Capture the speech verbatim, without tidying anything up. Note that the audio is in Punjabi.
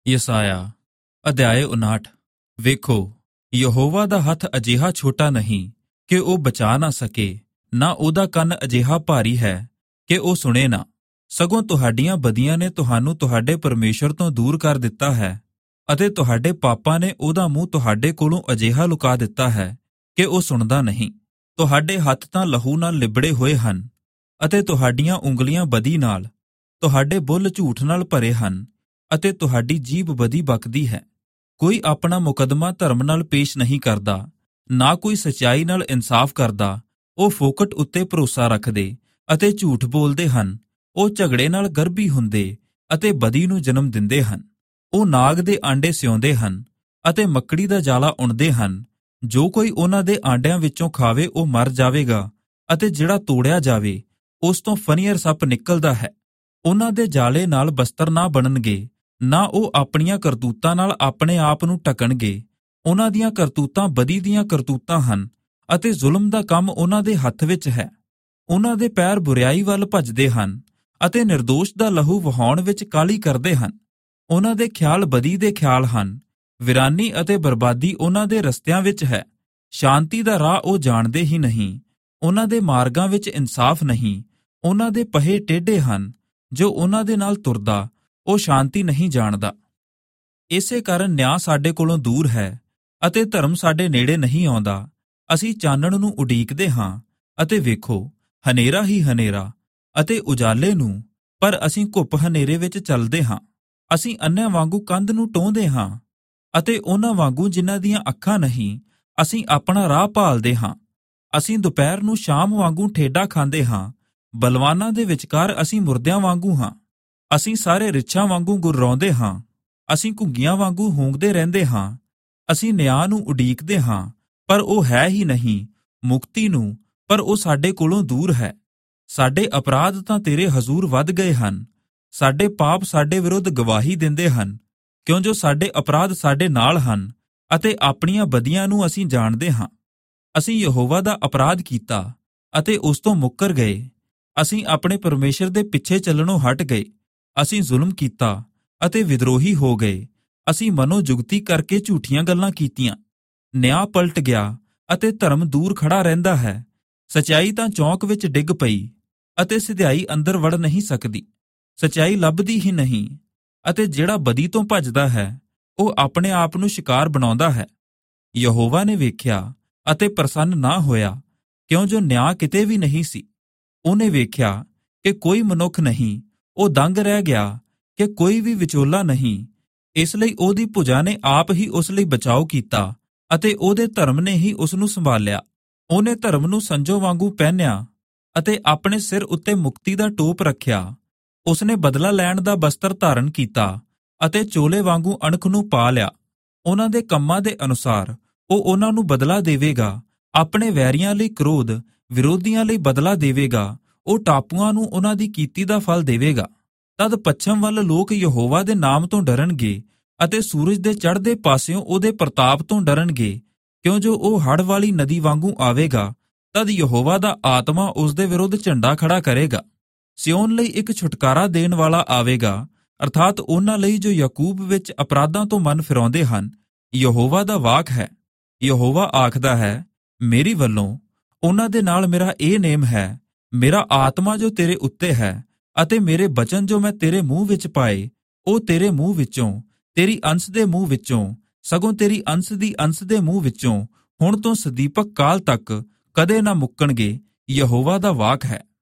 ਯਸਾਇਆ ਅਧਿਆਇ ਉਨਾਹਠ। ਵੇਖੋ, ਯਹੋਵਾ ਦਾ ਹੱਥ ਅਜਿਹਾ ਛੋਟਾ ਨਹੀਂ ਕਿ ਉਹ ਬਚਾ ਨਾ ਸਕੇ, ਨਾ ਉਹਦਾ ਕੰਨ ਅਜਿਹਾ ਭਾਰੀ ਹੈ ਕਿ ਉਹ ਸੁਣੇ ਨਾ। ਸਗੋਂ ਤੁਹਾਡੀਆਂ ਬਦੀਆਂ ਨੇ ਤੁਹਾਨੂੰ ਤੁਹਾਡੇ ਪਰਮੇਸ਼ਰ ਤੋਂ ਦੂਰ ਕਰ ਦਿੱਤਾ ਹੈ, ਅਤੇ ਤੁਹਾਡੇ ਪਾਪਾਂ ਨੇ ਉਹਦਾ ਮੂੰਹ ਤੁਹਾਡੇ ਕੋਲੋਂ ਅਜਿਹਾ ਲੁਕਾ ਦਿੱਤਾ ਹੈ ਕਿ ਉਹ ਸੁਣਦਾ ਨਹੀਂ। ਤੁਹਾਡੇ ਹੱਥ ਤਾਂ ਲਹੂ ਨਾਲ ਲਿਬੜੇ ਹੋਏ ਹਨ, ਅਤੇ ਤੁਹਾਡੀਆਂ ਉਂਗਲੀਆਂ ਬਦੀ ਨਾਲ, ਤੁਹਾਡੇ ਬੁੱਲ ਝੂਠ ਨਾਲ ਭਰੇ ਹਨ, ਅਤੇ ਤੁਹਾਡੀ ਜੀਭ ਬਦੀ ਬਕਦੀ ਹੈ। ਕੋਈ ਆਪਣਾ ਮੁਕੱਦਮਾ ਧਰਮ ਨਾਲ ਪੇਸ਼ ਨਹੀਂ ਕਰਦਾ, ਨਾ ਕੋਈ ਸੱਚਾਈ ਨਾਲ ਇਨਸਾਫ ਕਰਦਾ। ਉਹ ਫੋਕਟ ਉੱਤੇ ਭਰੋਸਾ ਰੱਖਦੇ ਅਤੇ ਝੂਠ ਬੋਲਦੇ ਹਨ। ਉਹ ਝਗੜੇ ਨਾਲ ਗਰਭੀ ਹੁੰਦੇ ਅਤੇ ਬਦੀ ਨੂੰ ਜਨਮ ਦਿੰਦੇ ਹਨ। ਉਹ ਨਾਗ ਦੇ ਆਂਡੇ ਸਿਉਂਦੇ ਹਨ ਅਤੇ ਮੱਕੜੀ ਦਾ ਜਾਲਾ ਉਣਦੇ ਹਨ। ਜੋ ਕੋਈ ਉਹਨਾਂ ਦੇ ਆਂਡਿਆਂ ਵਿੱਚੋਂ ਖਾਵੇ ਉਹ ਮਰ ਜਾਵੇਗਾ, ਅਤੇ ਜਿਹੜਾ ਤੋੜਿਆ ਜਾਵੇ ਉਸ ਤੋਂ ਫਨੀਅਰ ਸੱਪ ਨਿਕਲਦਾ ਹੈ। ਉਹਨਾਂ ਦੇ ਜਾਲੇ ਨਾਲ ਬਸਤਰ ਨਾ ਬਣਨਗੇ, ਨਾ ਉਹ ਆਪਣੀਆਂ ਕਰਤੂਤਾਂ ਨਾਲ ਆਪਣੇ ਆਪ ਨੂੰ ਢਕਣਗੇ। ਉਹਨਾਂ ਦੀਆਂ ਕਰਤੂਤਾਂ ਬਦੀ ਦੀਆਂ ਕਰਤੂਤਾਂ ਹਨ, ਅਤੇ ਜ਼ੁਲਮ ਦਾ ਕੰਮ ਉਹਨਾਂ ਦੇ ਹੱਥ ਵਿੱਚ ਹੈ। ਉਹਨਾਂ ਦੇ ਪੈਰ ਬੁਰਿਆਈ ਵੱਲ ਭੱਜਦੇ ਹਨ, ਅਤੇ ਨਿਰਦੋਸ਼ ਦਾ ਲਹੂ ਵਹਾਉਣ ਵਿੱਚ ਕਾਹਲੀ ਕਰਦੇ ਹਨ। ਉਹਨਾਂ ਦੇ ਖਿਆਲ ਬਦੀ ਦੇ ਖਿਆਲ ਹਨ, ਵਿਰਾਨੀ ਅਤੇ ਬਰਬਾਦੀ ਉਹਨਾਂ ਦੇ ਰਸਤਿਆਂ ਵਿੱਚ ਹੈ। ਸ਼ਾਂਤੀ ਦਾ ਰਾਹ ਉਹ ਜਾਣਦੇ ਹੀ ਨਹੀਂ, ਉਹਨਾਂ ਦੇ ਮਾਰਗਾਂ ਵਿੱਚ ਇਨਸਾਫ ਨਹੀਂ। ਉਹਨਾਂ ਦੇ ਪਹੇ ਟੇਢੇ ਹਨ, ਜੋ ਉਹਨਾਂ ਦੇ ਨਾਲ ਤੁਰਦਾ ਉਹ ਸ਼ਾਂਤੀ ਨਹੀਂ ਜਾਣਦਾ। ਇਸੇ ਕਾਰਨ ਨਿਆਂ ਸਾਡੇ ਕੋਲੋਂ ਦੂਰ ਹੈ, ਅਤੇ ਧਰਮ ਸਾਡੇ ਨੇੜੇ ਨਹੀਂ ਆਉਂਦਾ। ਅਸੀਂ ਚਾਨਣ ਨੂੰ ਉਡੀਕਦੇ ਹਾਂ, ਅਤੇ ਵੇਖੋ, ਹਨੇਰਾ ਹੀ ਹਨੇਰਾ, ਅਤੇ ਉਜਾਲੇ ਨੂੰ, ਪਰ ਅਸੀਂ ਘੁੱਪ ਹਨੇਰੇ ਵਿੱਚ ਚੱਲਦੇ ਹਾਂ। ਅਸੀਂ ਅੰਨ੍ਹਿਆਂ ਵਾਂਗੂ ਕੰਧ ਨੂੰ ਟੋਹਦੇ ਹਾਂ, ਅਤੇ ਉਹਨਾਂ ਵਾਂਗੂ ਜਿਨ੍ਹਾਂ ਦੀਆਂ ਅੱਖਾਂ ਨਹੀਂ, ਅਸੀਂ ਆਪਣਾ ਰਾਹ ਭਾਲਦੇ ਹਾਂ। ਅਸੀਂ ਦੁਪਹਿਰ ਨੂੰ ਸ਼ਾਮ ਵਾਂਗੂ ਠੇਡਾ ਖਾਂਦੇ ਹਾਂ। ਬਲਵਾਨਾਂ ਦੇ ਵਿਚਕਾਰ ਅਸੀਂ ਮੁਰਦਿਆਂ ਵਾਂਗੂ ਹਾਂ। ਅਸੀਂ ਸਾਰੇ ਰਿੱਛਾਂ ਵਾਂਗੂ ਗੁਰਰਾਉਂਦੇ ਹਾਂ। ਅਸੀਂ ਘੁੱਗੀਆਂ ਵਾਂਗੂ ਹੂੰਗਦੇ ਰਹਿੰਦੇ ਹਾਂ। ਅਸੀਂ ਨਿਆਂ ਨੂੰ ਉਡੀਕਦੇ ਹਾਂ, ਪਰ ਉਹ ਹੈ ਹੀ ਨਹੀਂ, ਮੁਕਤੀ ਨੂੰ, ਪਰ ਉਹ ਸਾਡੇ ਕੋਲੋਂ ਦੂਰ ਹੈ। ਸਾਡੇ ਅਪਰਾਧ ਤਾਂ ਤੇਰੇ ਹਜ਼ੂਰ ਵੱਧ ਗਏ ਹਨ। ਸਾਡੇ ਪਾਪ ਸਾਡੇ ਵਿਰੁੱਧ ਗਵਾਹੀ ਦਿੰਦੇ ਹਨ, ਕਿਉਂ ਜੋ ਸਾਡੇ ਅਪਰਾਧ ਸਾਡੇ ਨਾਲ ਹਨ, ਅਤੇ ਆਪਣੀਆਂ ਬਦੀਆਂ ਨੂੰ ਅਸੀਂ ਜਾਣਦੇ ਹਾਂ। ਅਸੀਂ ਯਹੋਵਾ ਦਾ ਅਪਰਾਧ ਕੀਤਾ ਅਤੇ ਉਸ ਤੋਂ ਮੁੱਕਰ ਗਏ। ਅਸੀਂ ਆਪਣੇ ਪਰਮੇਸ਼ਰ ਦੇ ਪਿੱਛੇ ਚੱਲਣੋਂ ਹਟ ਗਏ। ਅਸੀਂ ਜ਼ੁਲਮ ਕੀਤਾ ਅਤੇ ਵਿਦਰੋਹੀ ਹੋ ਗਏ। ਅਸੀਂ ਮਨੋਜੁਗਤੀ ਕਰਕੇ ਝੂਠੀਆਂ ਗੱਲਾਂ ਕੀਤੀਆਂ। ਨਿਆਂ ਪਲਟ ਗਿਆ ਅਤੇ ਧਰਮ ਦੂਰ ਖੜਾ ਰਹਿੰਦਾ ਹੈ। ਸਚਾਈ ਤਾਂ ਚੌਂਕ ਵਿੱਚ ਡਿੱਗ ਪਈ, ਅਤੇ ਸਿਧਾਈ ਅੰਦਰ ਵੜ ਨਹੀਂ ਸਕਦੀ। ਸਚਾਈ ਲੱਭਦੀ ਹੀ ਨਹੀਂ, ਅਤੇ ਜਿਹੜਾ ਬਦੀ ਤੋਂ ਭੱਜਦਾ ਹੈ ਉਹ ਆਪਣੇ ਆਪ ਨੂੰ ਸ਼ਿਕਾਰ ਬਣਾਉਂਦਾ ਹੈ। ਯਹੋਵਾ ਨੇ ਵੇਖਿਆ ਅਤੇ ਪ੍ਰਸੰਨ ਨਾ ਹੋਇਆ, ਕਿਉਂ ਜੋ ਨਿਆਂ ਕਿਤੇ ਵੀ ਨਹੀਂ ਸੀ। ਉਹਨੇ ਵੇਖਿਆ ਕਿ ਕੋਈ ਮਨੁੱਖ ਨਹੀਂ, ਉਹ ਦੰਗ ਰਹਿ ਗਿਆ ਕਿ ਕੋਈ ਵੀ ਵਿਚੋਲਾ ਨਹੀਂ। ਇਸ ਲਈ ਉਹਦੀ ਭੁਜਾ ਨੇ ਆਪ ਹੀ ਉਸ ਲਈ ਬਚਾਓ ਕੀਤਾ, ਅਤੇ ਉਹਦੇ ਧਰਮ ਨੇ ਹੀ ਉਸ ਨੂੰ ਸੰਭਾਲਿਆ। ਉਹਨੇ ਧਰਮ ਨੂੰ ਸੰਜੋ ਵਾਂਗੂ ਪਹਿਨਿਆ, ਅਤੇ ਆਪਣੇ ਸਿਰ ਉੱਤੇ ਮੁਕਤੀ ਦਾ ਟੋਪ ਰੱਖਿਆ। ਉਸਨੇ ਬਦਲਾ ਲੈਣ ਦਾ ਬਸਤਰ ਧਾਰਨ ਕੀਤਾ, ਅਤੇ ਚੋਲੇ ਵਾਂਗੂ ਅਣਖ ਨੂੰ ਪਾ ਲਿਆ। ਉਹਨਾਂ ਦੇ ਕੰਮਾਂ ਦੇ ਅਨੁਸਾਰ ਉਹ ਉਹਨਾਂ ਨੂੰ ਬਦਲਾ ਦੇਵੇਗਾ। ਆਪਣੇ ਵੈਰੀਆਂ ਲਈ ਕ੍ਰੋਧ, ਵਿਰੋਧੀਆਂ ਲਈ ਬਦਲਾ ਦੇਵੇਗਾ। ਉਹ ਟਾਪੂਆਂ ਨੂੰ ਉਹਨਾਂ ਦੀ ਕੀਤੀ ਦਾ ਫਲ ਦੇਵੇਗਾ। ਤਦ ਪੱਛਮ ਵੱਲ ਲੋਕ ਯਹੋਵਾ ਦੇ ਨਾਮ ਤੋਂ ਡਰਨਗੇ, ਅਤੇ ਸੂਰਜ ਦੇ ਚੜ੍ਹਦੇ ਪਾਸਿਓਂ ਉਹਦੇ ਪ੍ਰਤਾਪ ਤੋਂ ਡਰਨਗੇ, ਕਿਉਂ ਜੋ ਉਹ ਹੜ੍ਹ ਵਾਲੀ ਨਦੀ ਵਾਂਗੂ ਆਵੇਗਾ। ਤਦ ਯਹੋਵਾ ਦਾ ਆਤਮਾ ਉਸ ਦੇ ਵਿਰੁੱਧ ਝੰਡਾ ਖੜਾ ਕਰੇਗਾ। ਸਿਓਨ ਲਈ ਇੱਕ ਛੁਟਕਾਰਾ ਦੇਣ ਵਾਲਾ ਆਵੇਗਾ, ਅਰਥਾਤ ਉਹਨਾਂ ਲਈ ਜੋ ਯਾਕੂਬ ਵਿੱਚ ਅਪਰਾਧਾਂ ਤੋਂ ਮਨ ਫਿਰਾਉਂਦੇ ਹਨ। ਯਹੋਵਾ ਦਾ ਵਾਕ ਹੈ। ਯਹੋਵਾ ਆਖਦਾ ਹੈ, ਮੇਰੀ ਵੱਲੋਂ ਉਹਨਾਂ ਦੇ ਨਾਲ ਮੇਰਾ ਇਹ ਨੇਮ ਹੈ, ਮੇਰਾ ਆਤਮਾ ਜੋ ਤੇਰੇ ਉੱਤੇ ਹੈ, ਅਤੇ ਮੇਰੇ ਬਚਨ ਜੋ ਮੈਂ ਤੇਰੇ ਮੂੰਹ ਵਿੱਚ ਪਾਏ, ਉਹ ਤੇਰੇ ਮੂੰਹ ਵਿੱਚੋਂ, ਤੇਰੀ ਅੰਸ਼ ਦੇ ਮੂੰਹ ਵਿੱਚੋਂ, ਸਗੋਂ ਤੇਰੀ ਅੰਸ਼ ਦੀ ਅੰਸ਼ ਦੇ ਮੂੰਹ ਵਿੱਚੋਂ ਹੁਣ ਤੋਂ ਸਦੀਪਕ ਕਾਲ ਤੱਕ ਕਦੇ ਨਾ ਮੁੱਕਣਗੇ। ਯਹੋਵਾ ਦਾ ਵਾਕ ਹੈ।